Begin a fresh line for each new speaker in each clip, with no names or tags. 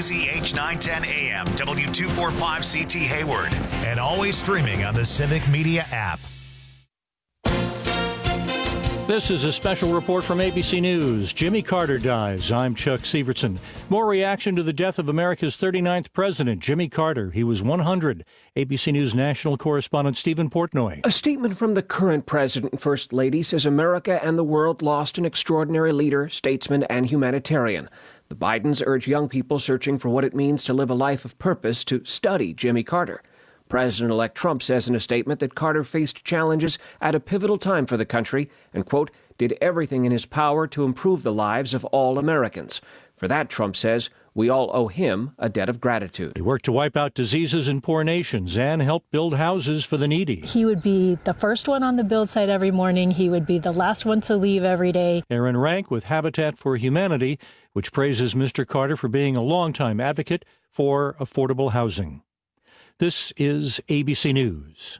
KZH 910 AM, W245CT Hayward, and always streaming on the Civic Media app.
This is a special report from ABC News. Jimmy Carter dies. I'm Chuck Severson. More reaction to the death of America's 39th president, Jimmy Carter. He was 100. ABC News national correspondent Stephen Portnoy.
A statement from the current president and first lady says America and the world lost an extraordinary leader, statesman, and humanitarian. The Bidens urge young people searching for what it means to live a life of purpose to study Jimmy Carter. President-elect Trump says in a statement that Carter faced challenges at a pivotal time for the country and, quote, did everything in his power to improve the lives of all Americans. For that, Trump says, we all owe him a debt of gratitude.
He worked to wipe out diseases in poor nations and help build houses for the needy.
He would be the first one on the build site every morning. He would be the last one to leave every day.
Aaron Rank with Habitat for Humanity, which praises Mr. Carter for being a longtime advocate for affordable housing. This is ABC News.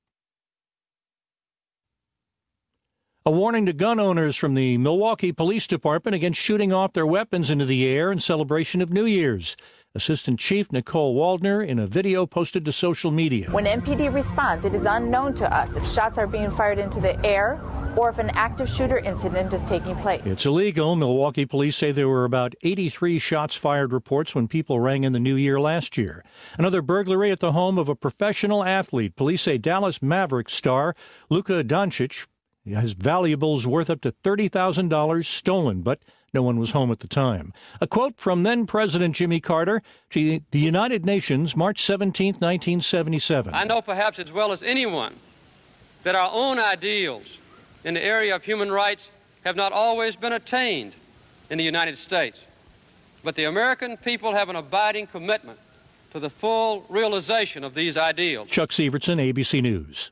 A warning to gun owners from the Milwaukee Police Department against shooting off their weapons into the air in celebration of New Year's. Assistant Chief Nicole Waldner in a video posted to social media.
When MPD responds, it is unknown to us if shots are being fired into the air or if an active shooter incident is taking place.
It's illegal. Milwaukee police say there were about 83 shots fired reports when people rang in the new year last year. Another burglary at the home of a professional athlete. Police say Dallas Mavericks star Luka Doncic has valuables worth up to $30,000 stolen, but no one was home at the time. A quote from then-President Jimmy Carter to the United Nations, March 17, 1977.
I know perhaps as well as anyone that our own ideals in the area of human rights have not always been attained in the United States. But the American people have an abiding commitment to the full realization of these ideals.
Chuck Severson, ABC News.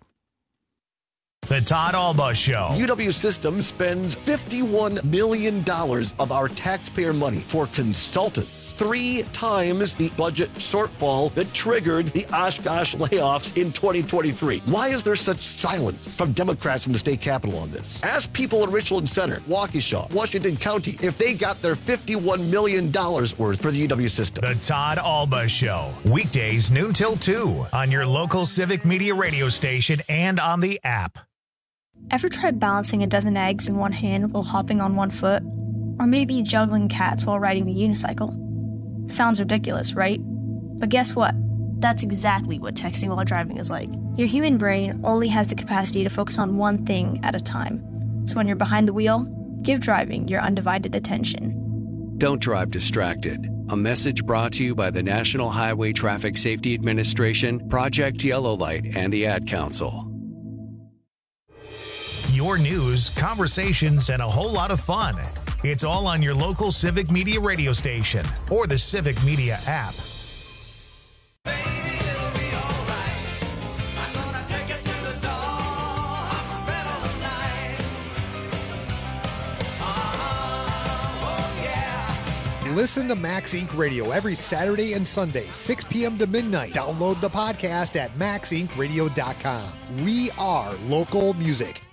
The Todd Alba Show.
UW Systems spends $51 million of our taxpayer money for consultants, 3 times the budget shortfall that triggered the Oshkosh layoffs in 2023. Why is there such silence from Democrats in the state capitol on this? Ask people in Richland Center, Waukesha, Washington County, if they got their $51 million worth for the UW system.
The Todd Alba Show. Weekdays noon till 2 on your local Civic Media radio station and on the app.
Ever tried balancing a dozen eggs in one hand while hopping on one foot? Or maybe juggling cats while riding the unicycle? Sounds ridiculous, right? But guess what? That's exactly what texting while driving is like. Your human brain only has the capacity to focus on one thing at a time. So when you're behind the wheel, give driving your undivided attention.
Don't drive distracted. A message brought to you by the National Highway Traffic Safety Administration, Project Yellow Light, and the Ad Council.
Your news, conversations, and a whole lot of fun. It's all on your local Civic Media radio station or the Civic Media app.
Listen to Max Inc. Radio every Saturday and Sunday, 6 p.m. to midnight. Download the podcast at maxincradio.com. We are local music.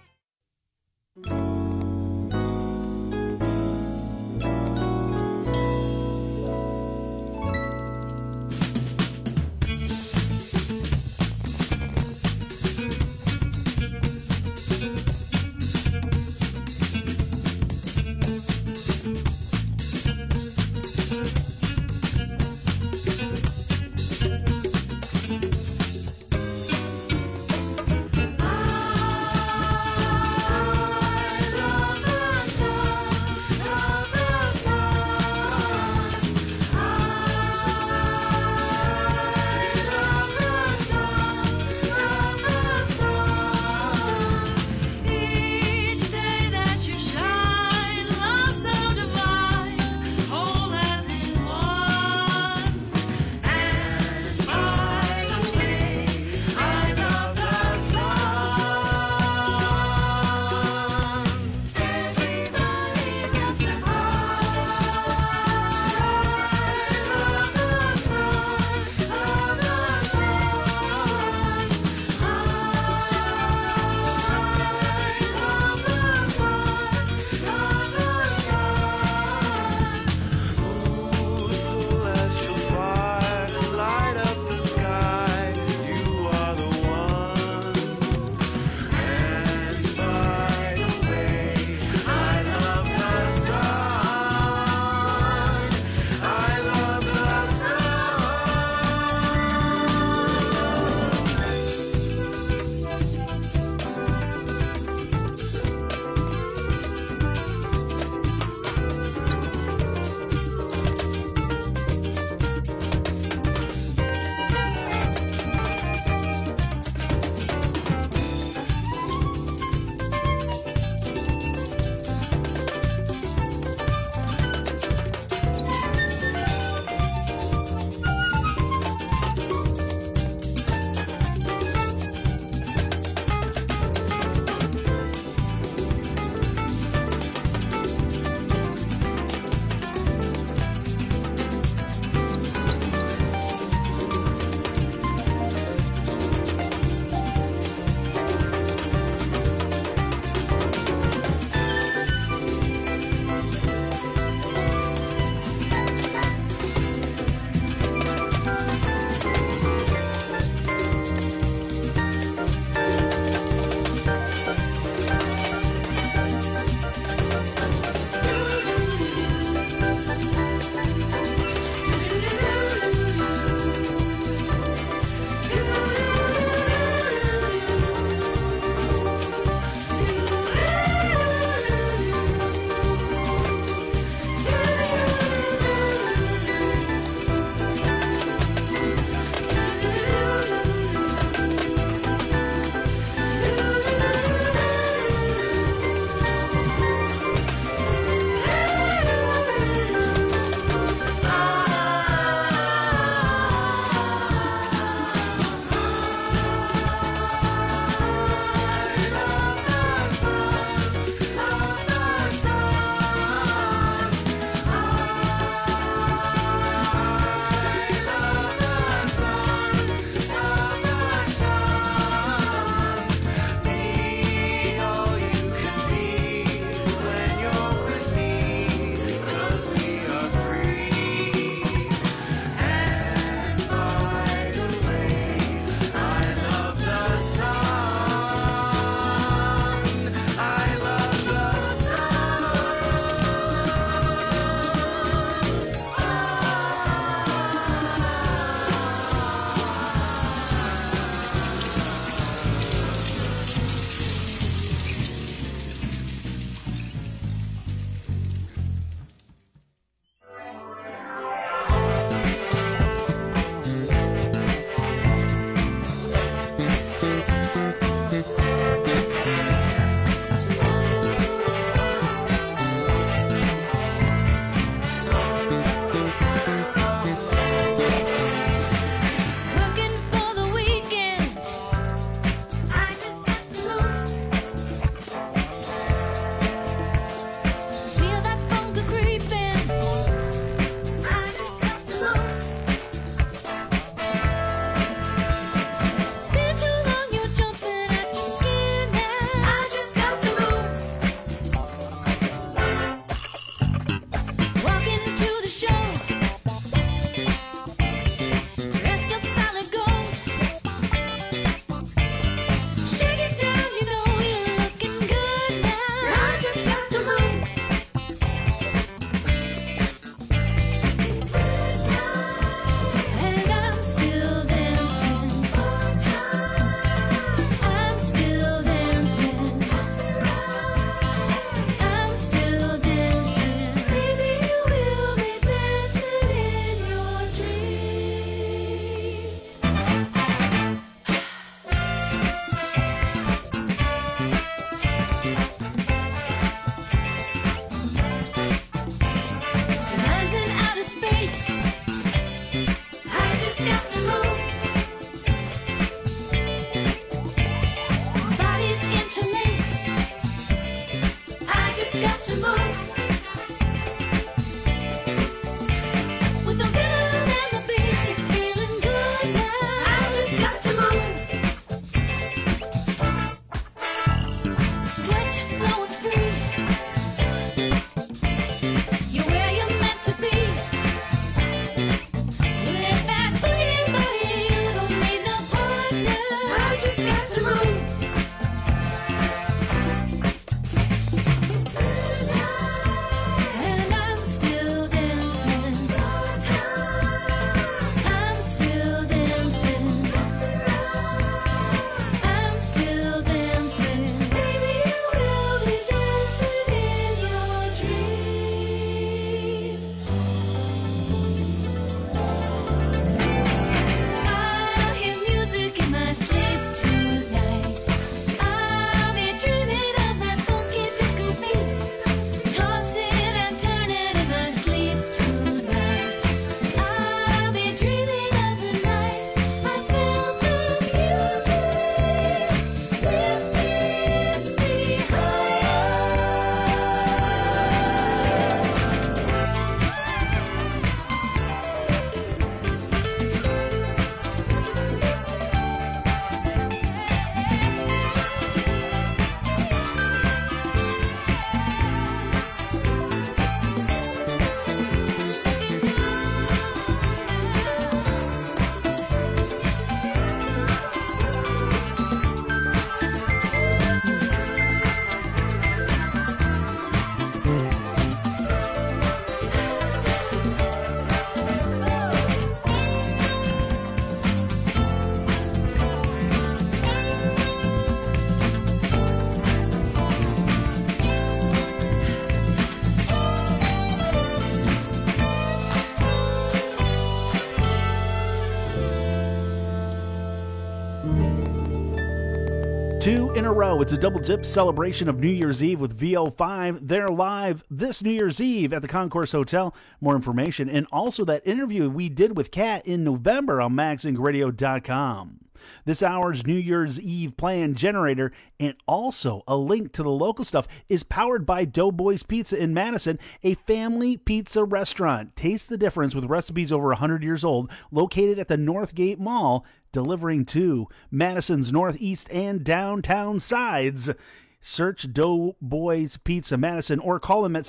2 in a row. It's a double dip celebration of New Year's Eve with VO5. They're live this New Year's Eve at the Concourse Hotel. More information and also that interview we did with Kat in November on MaxIncRadio.com. This hour's New Year's Eve plan generator and also a link to the local stuff is powered by Doughboys Pizza in Madison, a family pizza restaurant. Taste the difference with recipes over 100 years old, located at the Northgate Mall, delivering to Madison's northeast and downtown sides. Search Doughboys Pizza Madison or call them at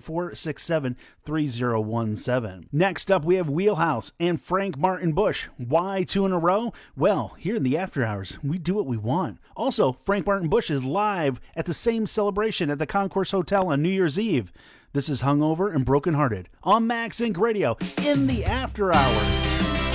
608-467-3017. Next up, we have Wheelhouse and Frank Martin Bush. Why 2 in a row? Well, here in the after hours, we do what we want. Also, Frank Martin Bush is live at the same celebration at the Concourse Hotel on New Year's Eve. This is Hungover and Brokenhearted on Max Inc. Radio in the after hours.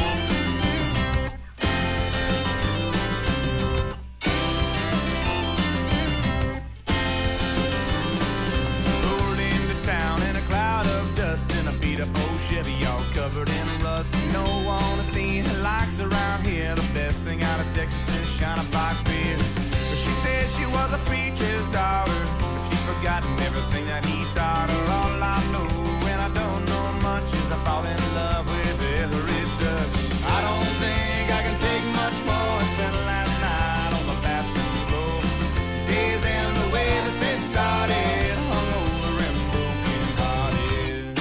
Chevy all covered in rust. No one to see her likes around here. The best thing out of Texas is Shiner Black beer. But she said she was a preacher's daughter, but she's forgotten everything that he taught her. All I know, and I don't know much, is I fall in love with every touch. I don't think I can take much more. I spent last night on the bathroom floor. Days end the way that they started, hungover and broken hearted.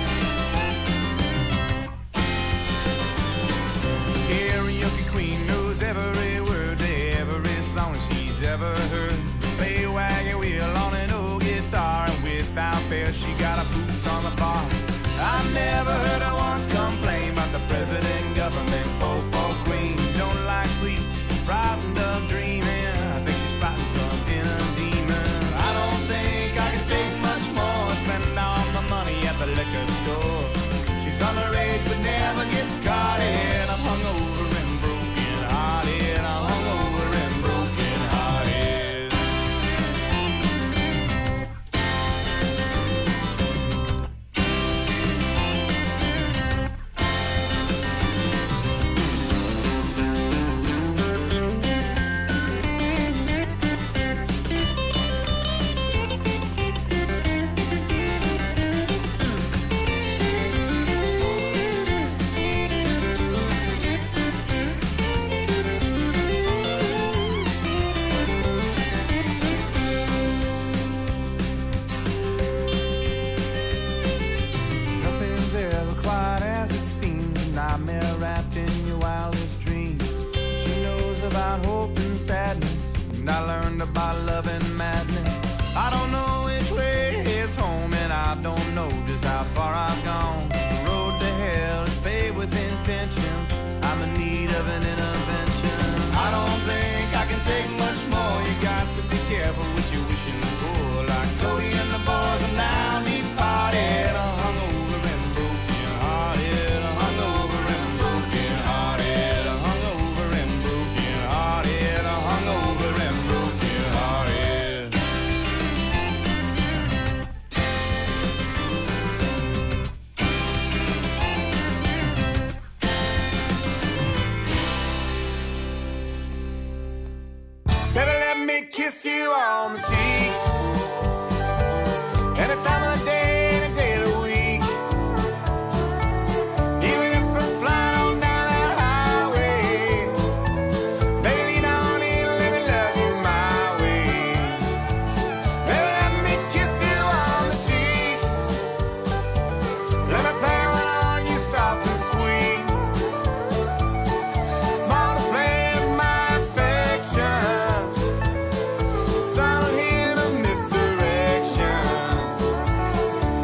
Karaoke queen knows every word to every song she's ever heard. Play wagon wheel on an old guitar, and without fail she got her boots on the bar. I never heard her once complain about the president, government, pope or queen. Don't like sleep, frightened of dreaming. I think she's fighting some inner demon. I don't think I can take much more. Spend all my money at the liquor store. She's underage but never gets caught in. I'm hungover and broken hearted. I'm hungover and broken hearted. Nothing's ever quite as it seems. A nightmare wrapped in your wildest dreams. She knows about hope and sadness, and I learned about love and madness. I don't know which way is home, and I don't know just how far I've gone. The road to hell is paved with intention. I'm in need of an intervention. I don't think I can take much more. You got to be careful what you're wishing for. Like Cody and the boys are now deep parted. I'm hungover and broken hearted. I'm hungover and broken hearted. I'm hungover and broken hearted. I'm hungover and broken hearted. Baby, let me kiss you on the cheek. Any time of the day, any day of the week. Even if we're flying on down that highway. Baby, lean on in, let me love you my way. Baby, let me kiss you on the cheek. Let me play one on you soft and sweet. Small display of my affection. Silent hint of misdirection.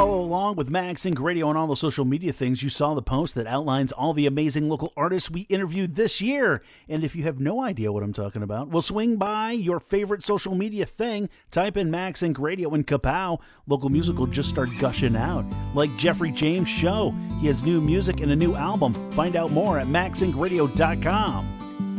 follow along with Max Inc. Radio on all the social media things, you saw the post that outlines all the amazing local artists we interviewed this year. And if you have no idea what I'm talking about, well, swing by your favorite social media thing, type in Max Inc. Radio, and kapow, local music will just start gushing out. Like Jeffrey James' show. He has new music and a new album. Find out more at maxincradio.com.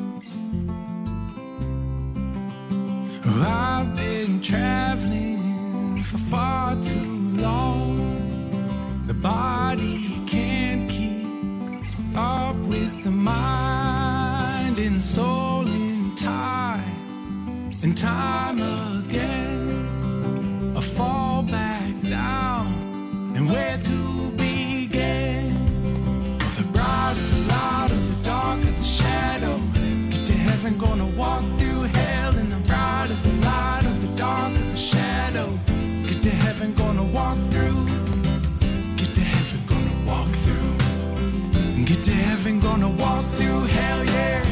I've been traveling for far too long. The body can't keep up with the mind and soul in time and time again. I fall back down, and where to begin? Well, the bright of the light of the dark of the shadow. Get to heaven, gonna walk through hell in the bright of the light of the dark of the shadow. Get to heaven, gonna walk through. Get to heaven, gonna walk through. Get to heaven, gonna walk through hell, yeah.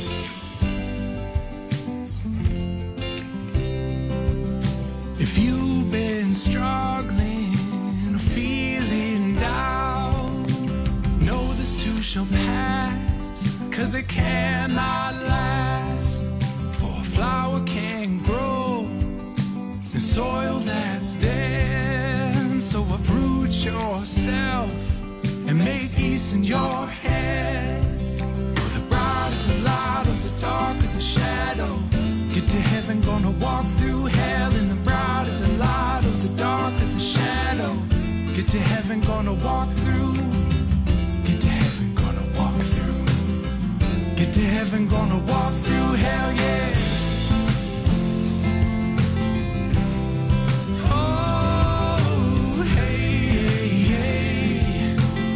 If you've been struggling or feeling down, know this too shall pass, 'cause it cannot last. For a flower can't grow in soil that's dead. So uproot yourself and make peace in your head. For the bright of the light of the dark of the shadow. Get to heaven, gonna walk through hell in the bright of the light of the dark of the shadow. Get to heaven, gonna walk through. Get to heaven, gonna walk through. Get to heaven, gonna walk through hell, yeah. Oh, hey, hey.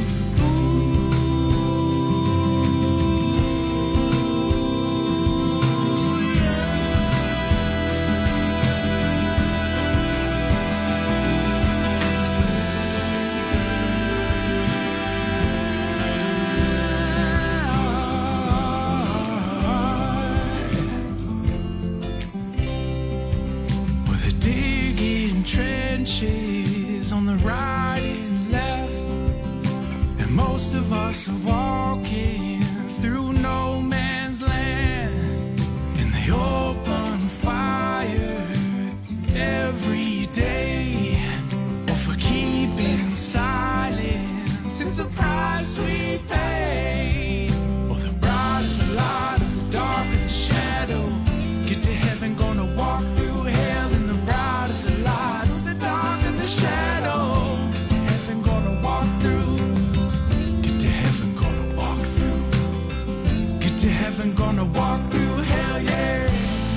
Trenches on the right and left, and most of us are walking through no man's land, and they open fire every day, or for keeping silence, it's a price we pay. Or the bright of the light of the dark of the shadow. Get to heaven, gonna walk through hell in the bright of the light of the dark of the shadow. Get to heaven, gonna walk through. Get to heaven, gonna walk through. Get to heaven, gonna walk through hell, yeah.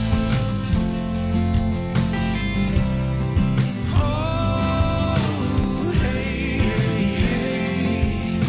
Oh, hey, hey, hey.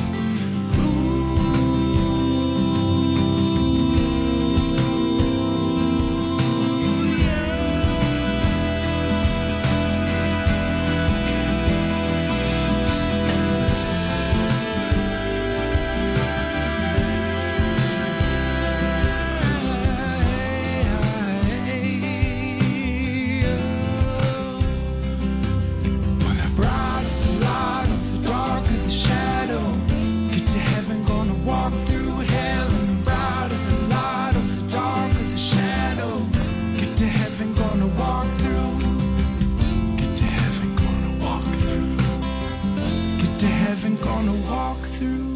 Gonna walk through.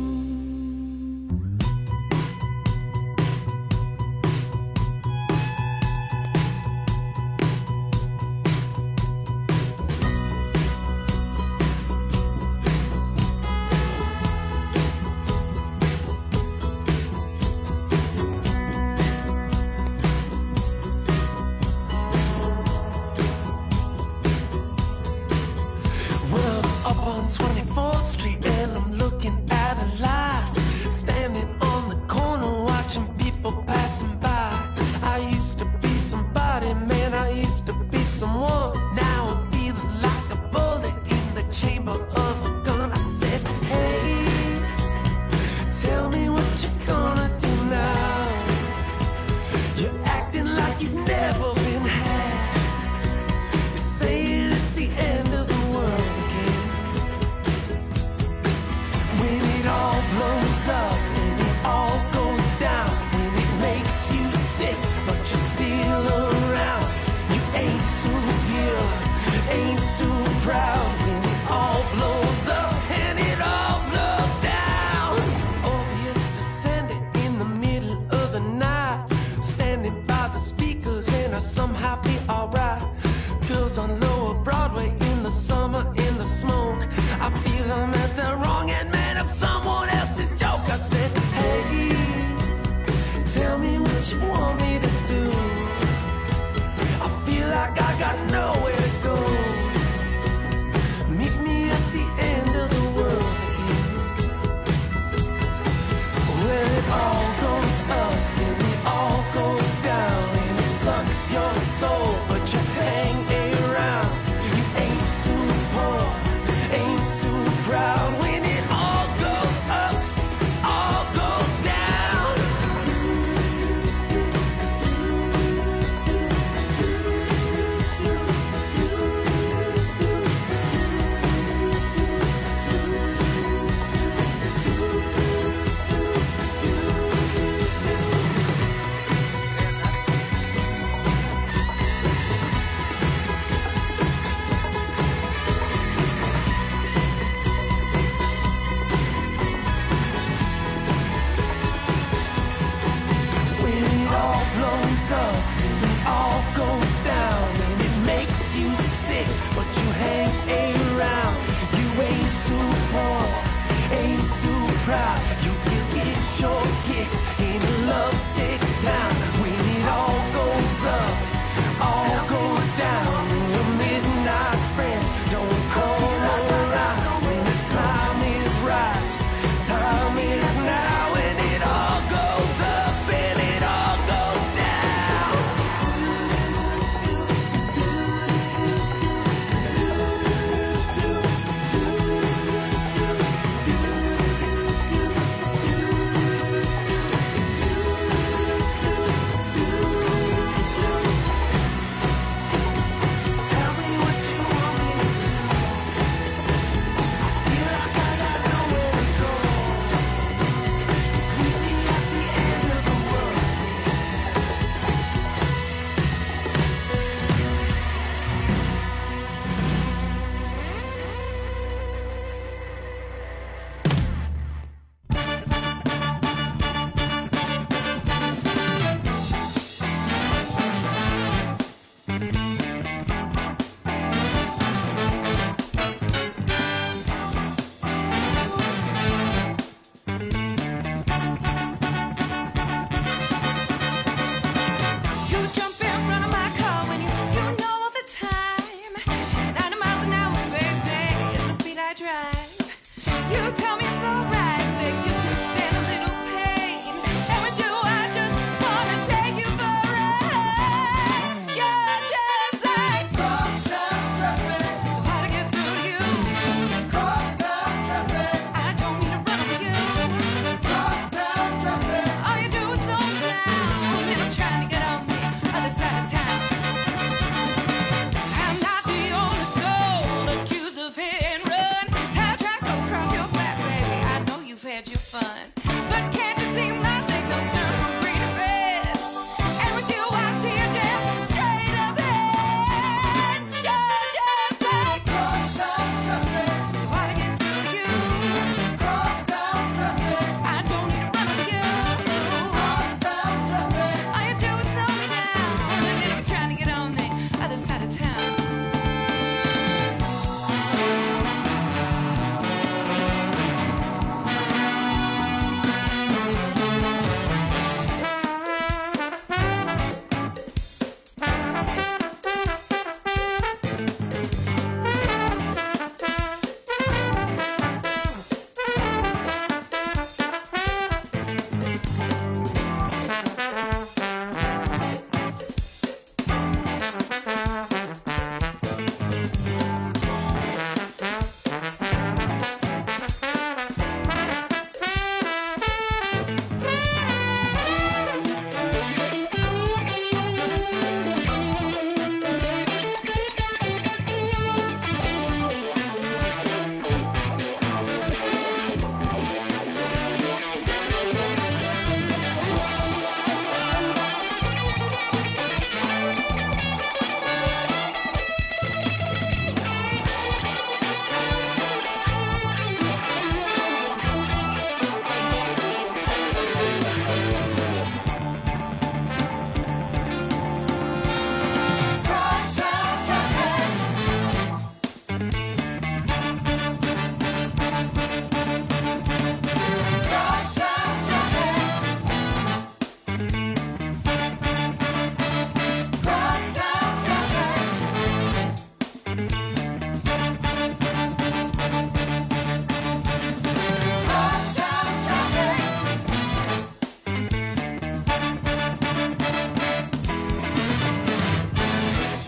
Well, up on 24th Street, and I'm looking at a life. Standing on the corner, watching people passing by. I used to be somebody, man, I used to be someone. Now I'm feeling like a bullet in the chamber of a gun. I said, hey, tell me what you're gonna do now. You're acting like you've never been had. You're saying it's the end of the world again. somehow be alright. Girls on Lower Broadway in the summer, in the smoke. I feel I'm at the wrong end, man, of someone else's joke. I said, hey, tell me what you want me to do. I feel like I got nowhere to go. Meet me at the end of the world again, where it all goes up and it all goes down, and it sucks your soul, but you hang around. You ain't too poor, ain't too proud. When it all goes up, all goes down. When it all blows up and it all goes down, and it makes you sick, but you hang around. You ain't too poor, ain't too proud. You still get your kicks in a lovesick town. When it all goes up, all goes down, and your midnight friends don't come around. When the time is right, time is now, and it all goes up and it all goes down.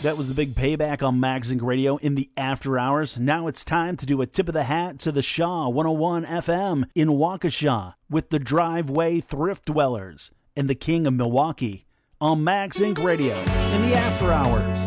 That was the big payback on MagZinc Radio in the after hours. Now it's time to do a tip of the hat to the Shaw 101 FM in Waukesha with the Driveway Thrift Dwellers and the King of Milwaukee on MagZinc Radio in the after hours.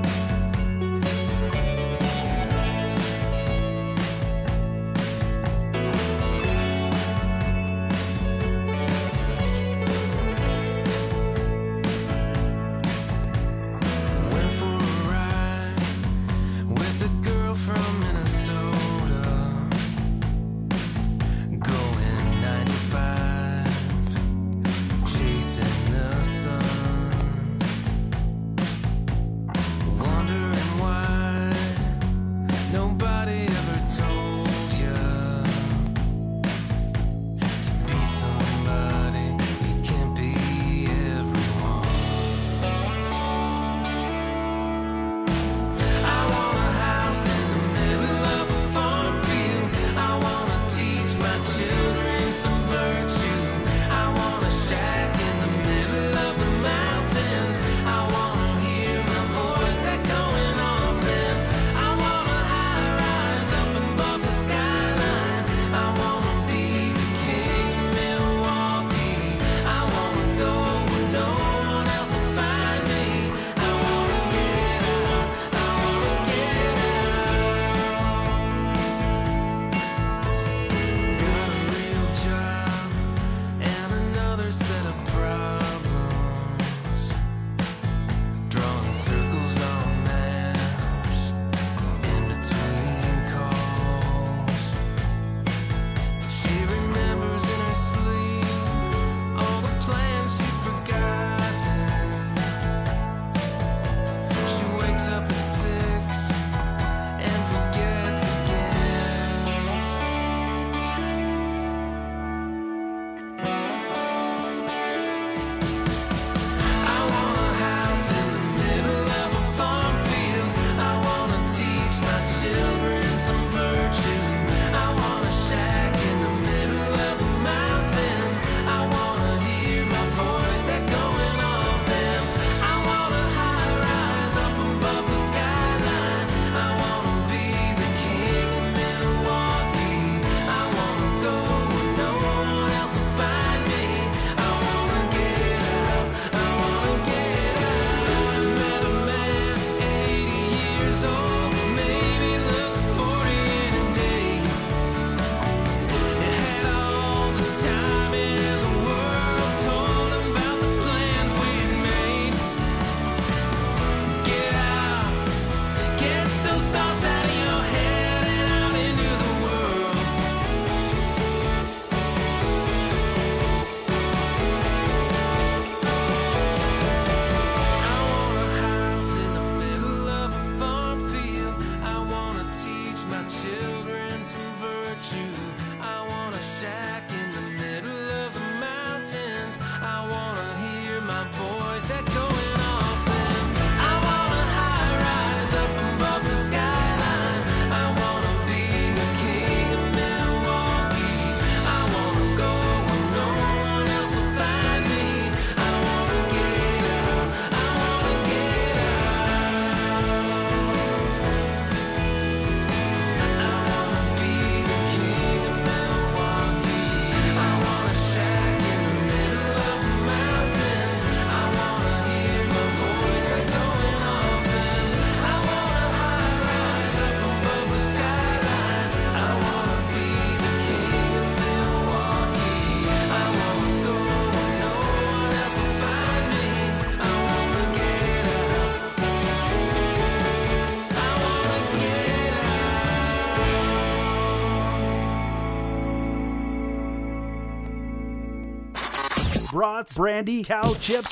Brats, brandy, cow chips,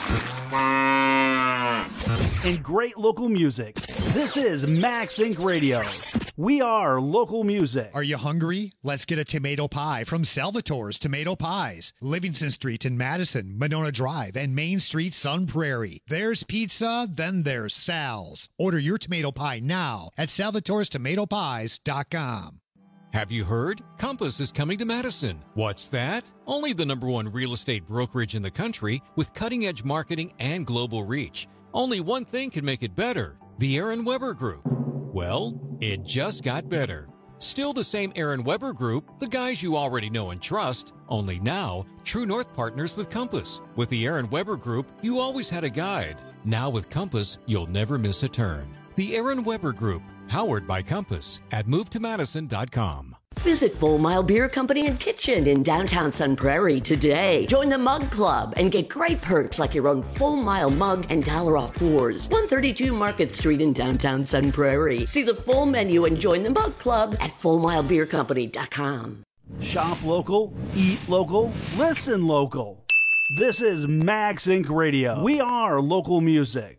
and great local music. This is MagZinc Radio. We are local music.
Are you hungry? Let's get a tomato pie from Salvatore's Tomato Pies. Livingston Street in Madison, Monona Drive, and Main Street, Sun Prairie. There's pizza, then there's Sal's. Order your tomato pie now at salvatorestomatopies.com.
Have you heard? Compass is coming to Madison. What's that? Only the #1 real estate brokerage in the country with cutting-edge marketing and global reach. Only one thing can make it better. The Aaron Weber Group. Well, it just got better. Still the same Aaron Weber Group, the guys you already know and trust, only now, True North partners with Compass. With the Aaron Weber Group, you always had a guide. Now with Compass, you'll never miss a turn. The Aaron Weber Group, powered by Compass at MoveToMadison.com.
Visit Full Mile Beer Company and Kitchen in downtown Sun Prairie today. Join the Mug Club and get great perks like your own Full Mile mug and $1 off pours. 132 Market Street in downtown Sun Prairie. See the full menu and join the Mug Club at FullMileBeerCompany.com.
Shop local, eat local, listen local. This is Max Inc. Radio. We are local music.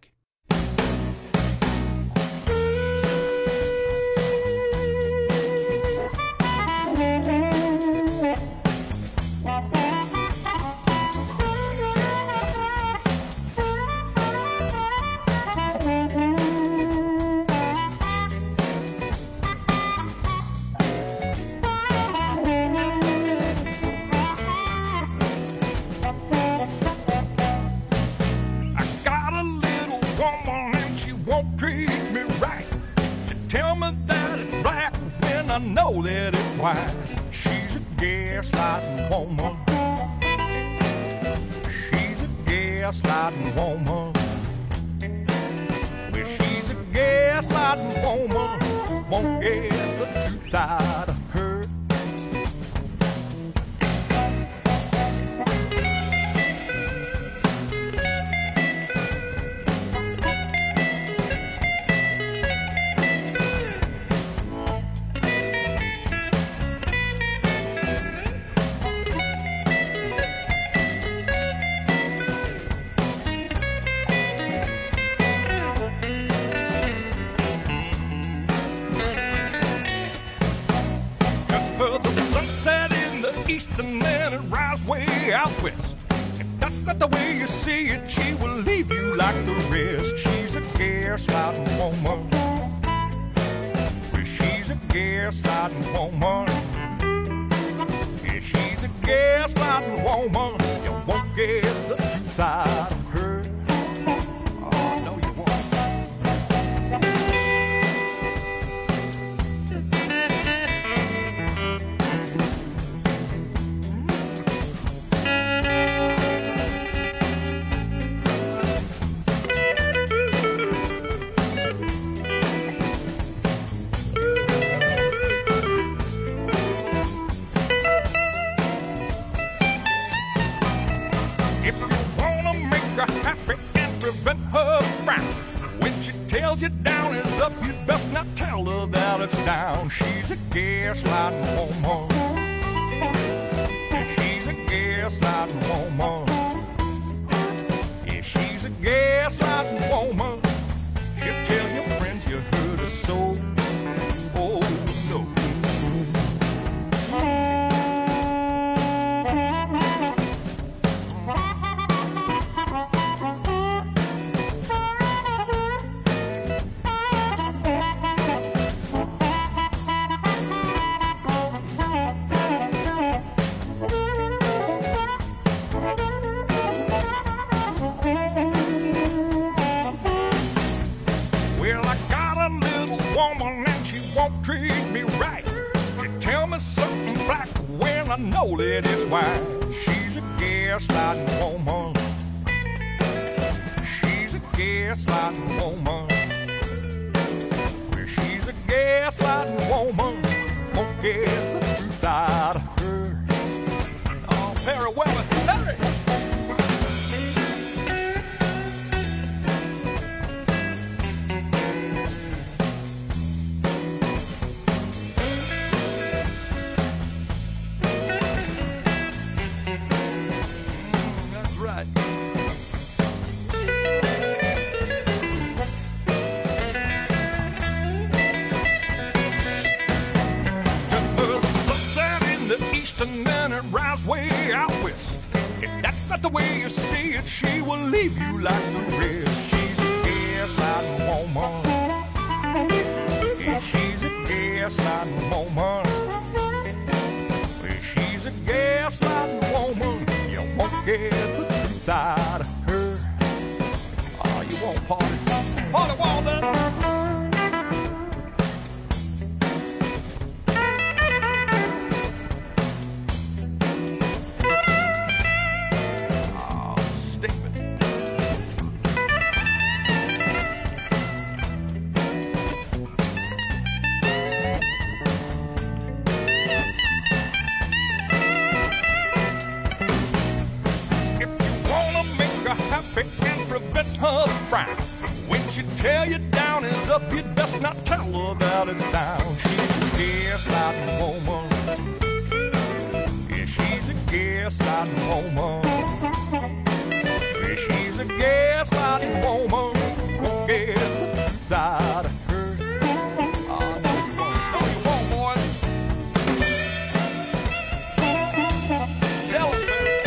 I know that it's why she's a gaslighting woman. She's a gaslighting woman. Well, she's a gaslighting woman. Won't get the truth out of her. And then it rises way out west. If that's not the way you see it, she will leave you like the rest. She's a gaslighting woman. Well, she's a gaslighting woman. Yeah, she's a gaslighting woman. You won't get the truth out of her. Oh, no, you won't. You down is up, you best not tell her that it's down. She's a gaslighting woman. Yeah, she's a gaslighting woman. Yeah, she's a gaslighting woman. She'll tell your friends you hurt her so. Oh no. Treat me right. She tell me something black when I know that it's white. She's a gaslighting woman. She's a gaslighting woman. Well, she's a gaslighting woman. Won't get the truth out of her. Oh, Perry Weller, Perry. And then it rises way out west. If that's not the way you see it, she will leave you like the rest. She's a gaslighting woman. Yeah, she's a gaslighting woman. Yeah, she's a gaslighting woman. You won't get the truth out of her. Oh, you won't, Polly. Polly Walden. your down is up, you'd best not tell her that it's down. She's a gaslighting woman. Yeah, she's a gaslighting woman. Yeah, she's a gaslighting woman. Get the truth out of her. I know you want, boys. Tell her.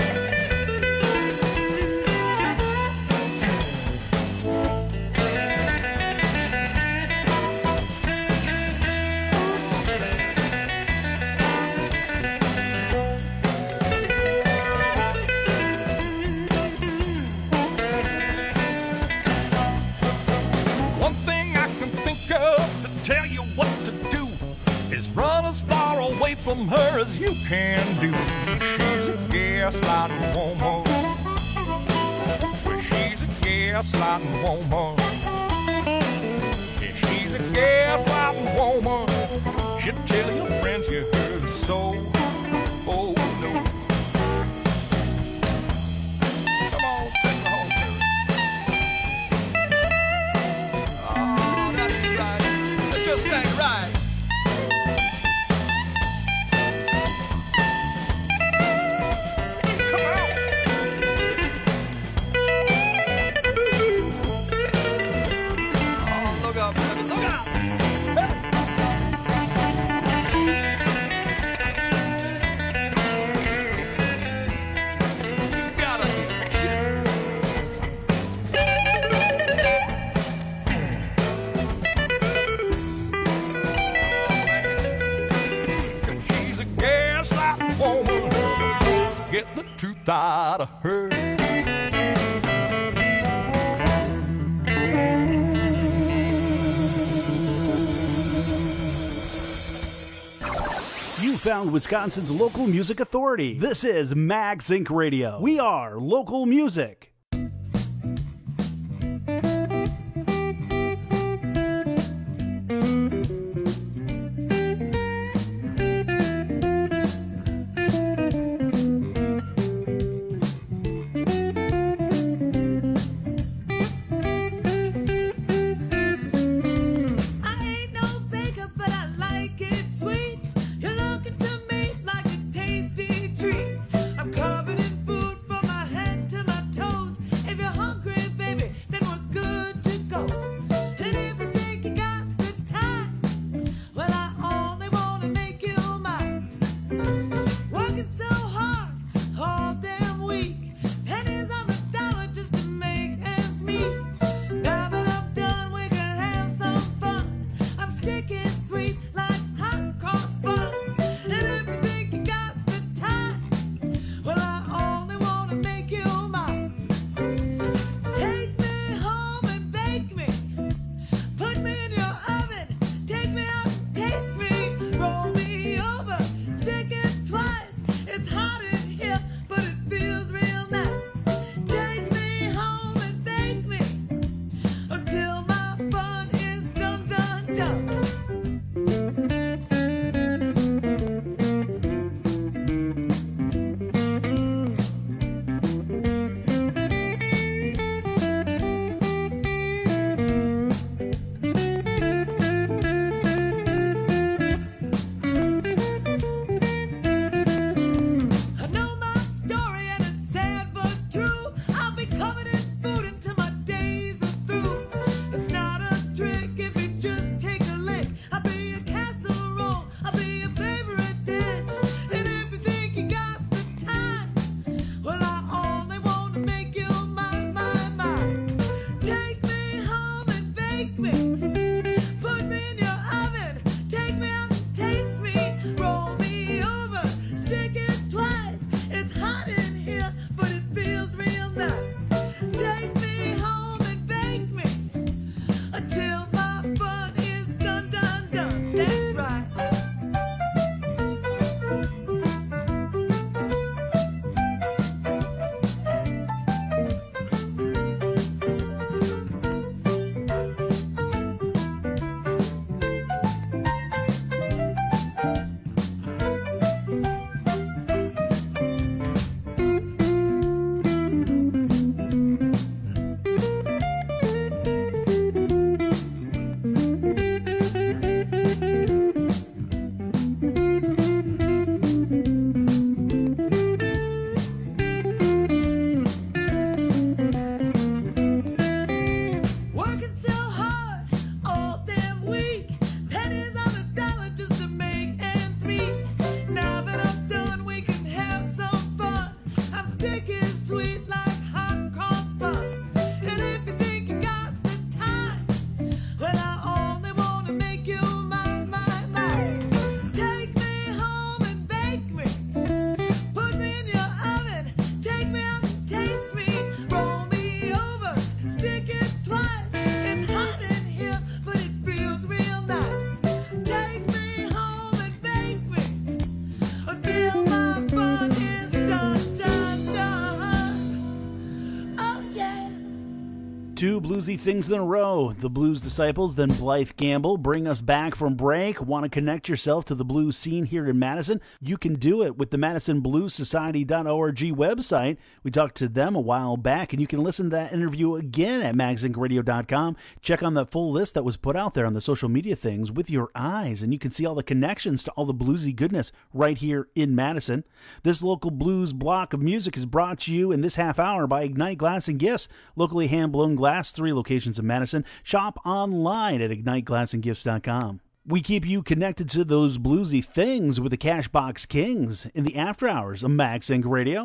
Tell you what to do is run as far away from her as you can do. She's a gaslighting woman. Well, she's a gaslighting woman. Yeah, she's a gaslighting woman. She'll tell your friends you heard her so. Oh no. Come on, take her home, Terry. Oh, that ain't right. Just ain't right. Come on. Oh, look out, baby, look out. You gotta hear shit. Woman, get the truth out of her.
You found Wisconsin's local music authority. This is Mag Zinc Radio. We are local music.
I'm covered in food from my head to my toes. If you're hungry,
bluesy things in a row. The Blues Disciples, then Blythe Gamble, bring us back from break. Want to connect yourself to the blues scene here in Madison? You can do it with the MadisonBluesSociety.org website. We talked to them a while back, and you can listen to that interview again at magzinkradio.com. Check on the full list that was put out there on the social media things with your eyes, and you can see all the connections to all the bluesy goodness right here in Madison. This local blues block of music is brought to you in this half hour by Ignite Glass and Gifts, locally hand-blown glass, 3 locations in Madison. Shop online at IgniteGlassandGifts.com. We keep you connected to those bluesy things with the Cashbox Kings in the after hours of MagZinc Radio.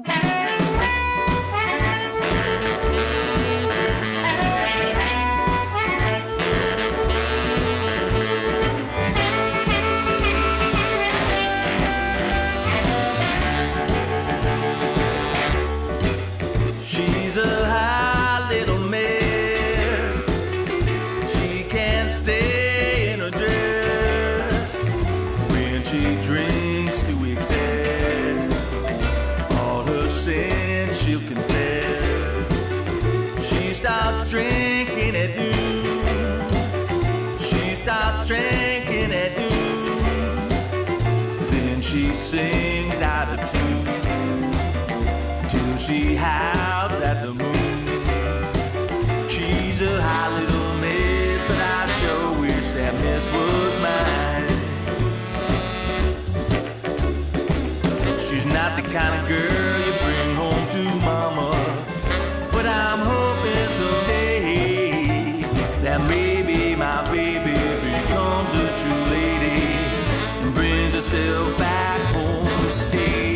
She's a high little miss. She can't stay in her dress when she drinks to excess. All her sins she'll confess. She starts drinking at noon. She starts drinking at noon. Then she sings out of tune till she howls at the moon. She's a high little miss, but I sure wish that miss was mine. She's not the kind of girl you bring home to mama, but I'm hoping someday that maybe my baby becomes a true lady and brings herself back home to stay.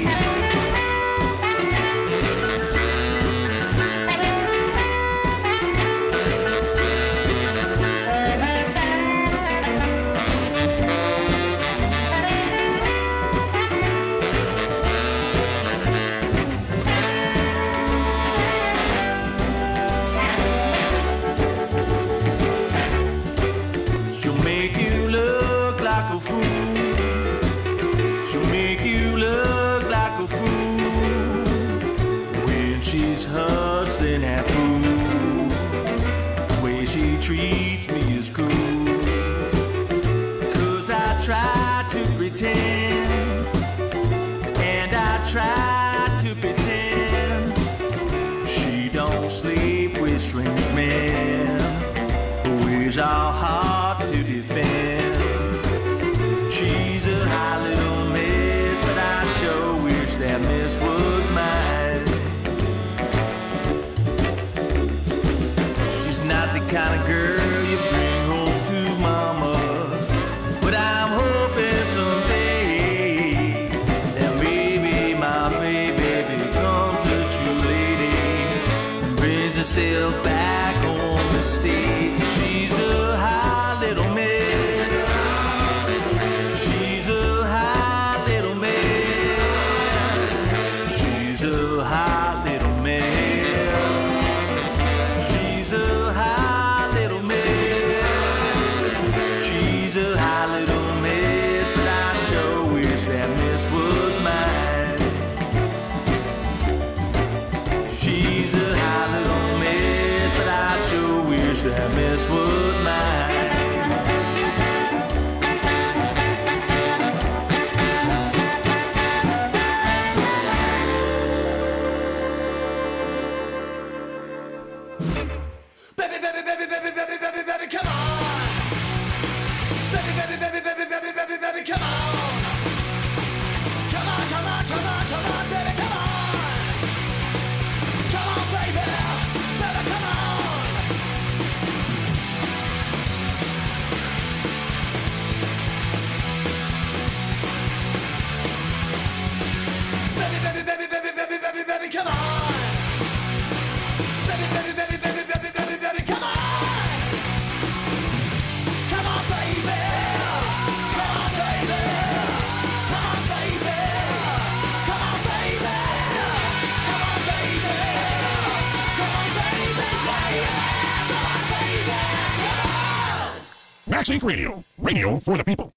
Hustling at pool, the way she treats me is cruel. 'Cause I try to pretend, and I try to pretend she don't sleep with strange men. Her ways are hard to defend. She's a high little miss, but I sure wish that miss was mine. Not the kind of girl you bring home to mama, but I'm hoping someday that maybe my baby becomes a true lady and brings herself back home to stay. She's a high little miss. She's a high little miss. She's a high little miss. She's a high little miss. She's a high little miss, but I sure wish that miss was mine. She's a high little miss, but I sure wish that miss was mine.
MagZinc Radio, radio for the people.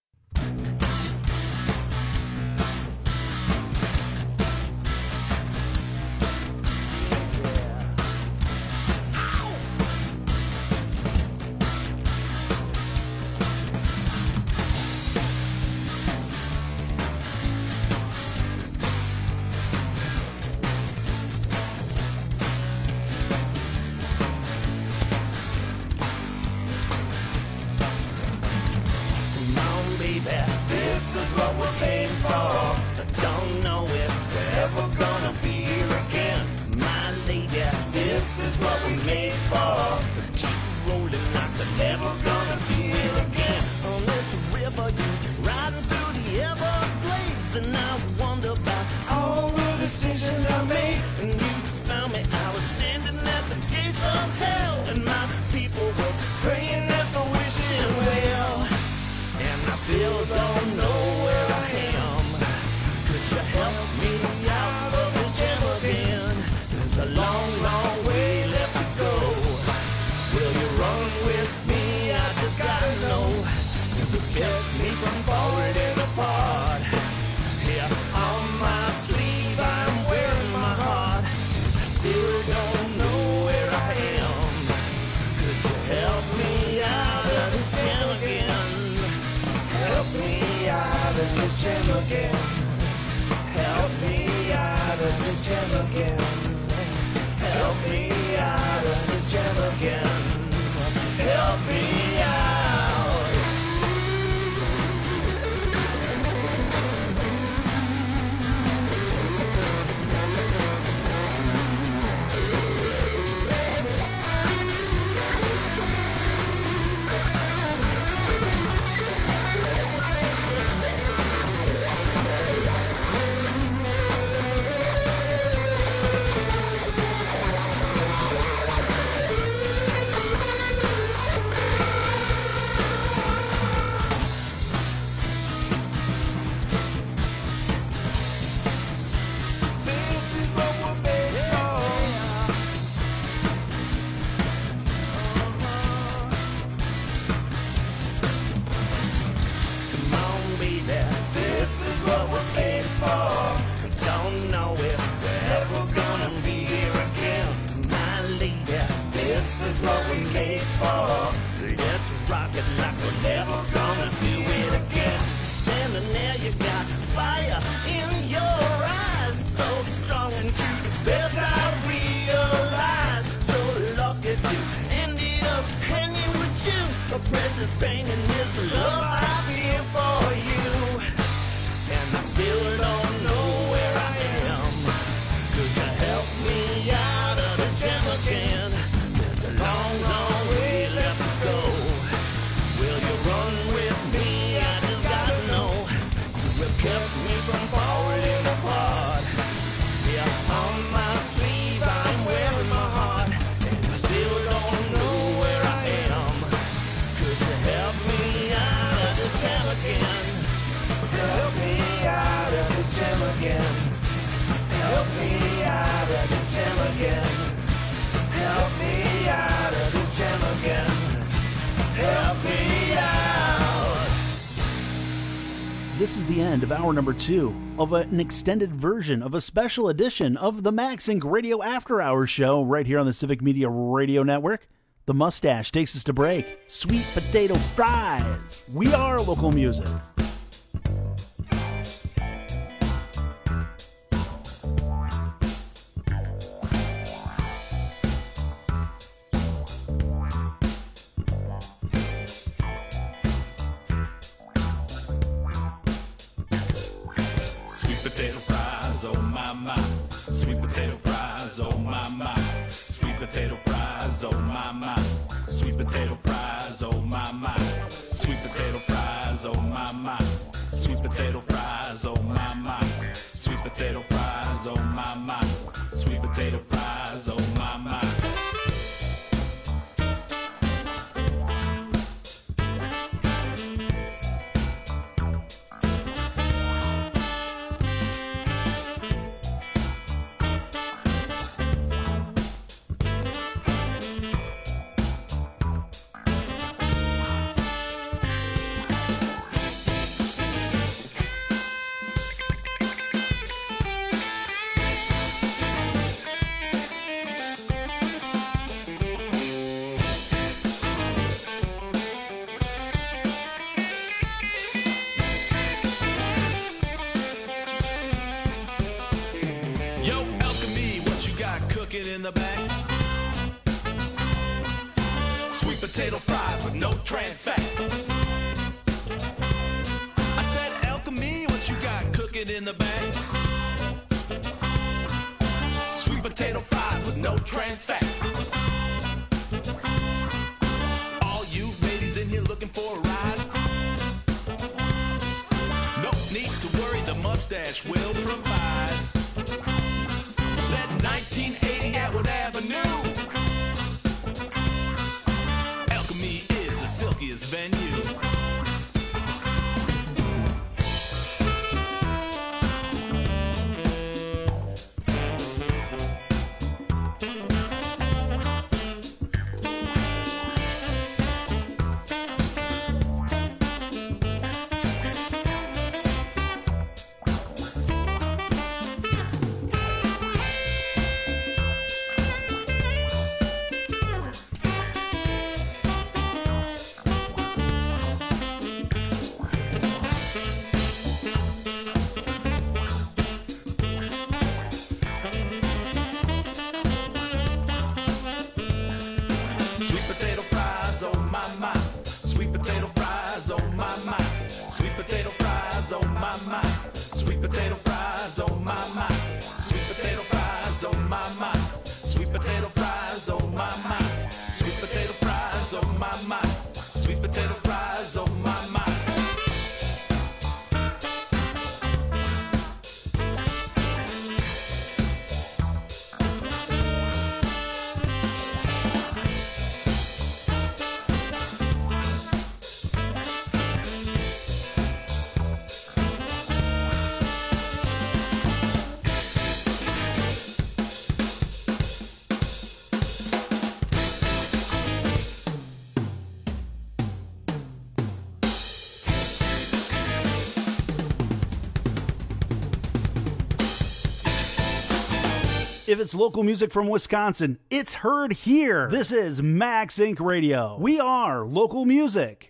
years, and I wonder about all the decisions I made. And you found me, I was standing at the gates of hell, and my people were praying at the wishing well. And I still don't know where I am. Could you help me out of this jam again? There's a long, long way left to go. Will you run with me? I just gotta know. You could get me from falling apart. Here on my sleeve I'm wearing my heart. I still don't know where I am. Could you help me out of this jam again? Help me out of this jam again. Help me out of this jam again. Help me out of this jam again. Help me out.
This is the end of hour number 2 of an extended version of a special edition of the Max Inc. Radio After Hours show right here on the Civic Media Radio Network. The mustache takes us to break. Sweet potato fries. We are local music.
Potato fries, oh my my. Sweet potato fries, oh my my. Sweet potato fries, oh my my. Sweet potato fries, oh my my. Sweet potato fries, oh my my. Sweet potato fries, oh my my. Sweet potato fries, oh my my. Sweet potato fries, oh my my. In the back, sweet potato fries with no trans fat. I said, Alchemy, what you got cooking in the back? Sweet potato fries with no trans fat. All you ladies in here looking for a ride? No need to worry, the must mustache will provide. Said 1980 at Wood Avenue. Alchemy is the silkiest venue.
If it's local music from Wisconsin, it's heard here. This is Max Inc. Radio. We are local music.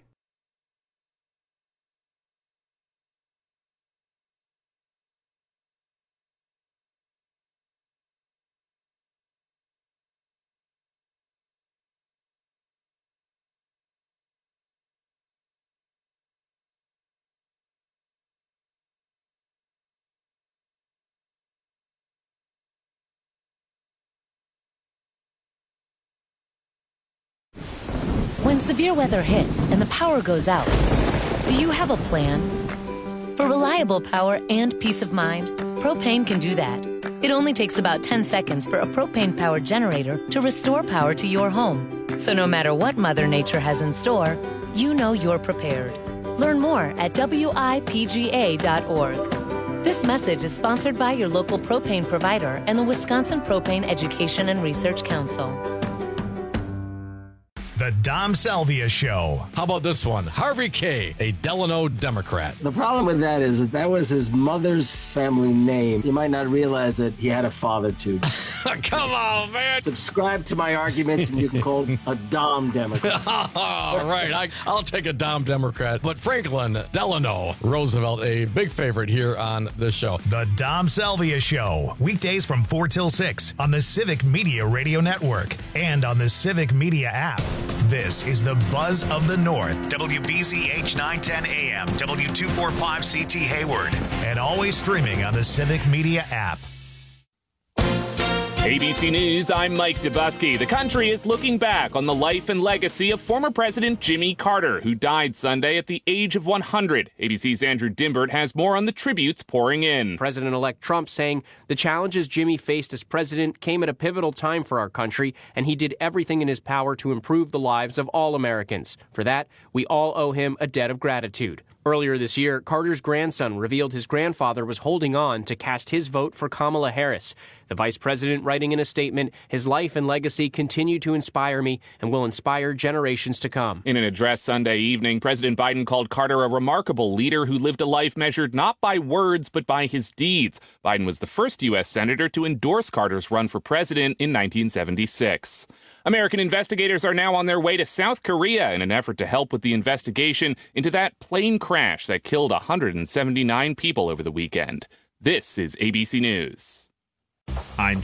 When severe weather hits and the power goes out, do you have a plan? For reliable power and peace of mind, Propane can do that. It only takes about 10 seconds for a propane-powered generator to restore power to your home. So no matter what Mother Nature has in store, you know you're prepared. Learn more at WIPGA.org. This message is sponsored by your local propane provider and the Wisconsin Propane Education and Research Council.
The Dom Salvia Show.
How about this one? Harvey K., a Delano Democrat.
The problem with that is that was his mother's family name. You might not realize that he had a father, too.
Come on, man.
Subscribe to my arguments and you can call a Dom Democrat.
All right, I'll take a Dom Democrat. But Franklin Delano Roosevelt, a big favorite here on this show.
The Dom Salvia Show. Weekdays from 4 till 6 on the Civic Media Radio Network and on the Civic Media app. This is the Buzz of the North, WBZH 910 AM, W245CT Hayward, and always streaming on the Civic Media app.
ABC News, I'm Mike Dubusky. The country is looking back on the life and legacy of former President Jimmy Carter, who died Sunday at the age of 100. ABC's Andrew Dimbert has more on the tributes pouring in.
President-elect Trump saying the challenges Jimmy faced as president came at a pivotal time for our country, and he did everything in his power to improve the lives of all Americans. For that, we all owe him a debt of gratitude. Earlier this year, Carter's grandson revealed his grandfather was holding on to cast his vote for Kamala Harris. The vice president writing in a statement, his life and legacy continue to inspire me and will inspire generations to come.
In an address Sunday evening, President Biden called Carter a remarkable leader who lived a life measured not by words but by his deeds. Biden was the first U.S. senator to endorse Carter's run for president in 1976. American investigators are now on their way to South Korea in an effort to help with the investigation into that plane crash that killed 179 people over the weekend. This is ABC News.
I'm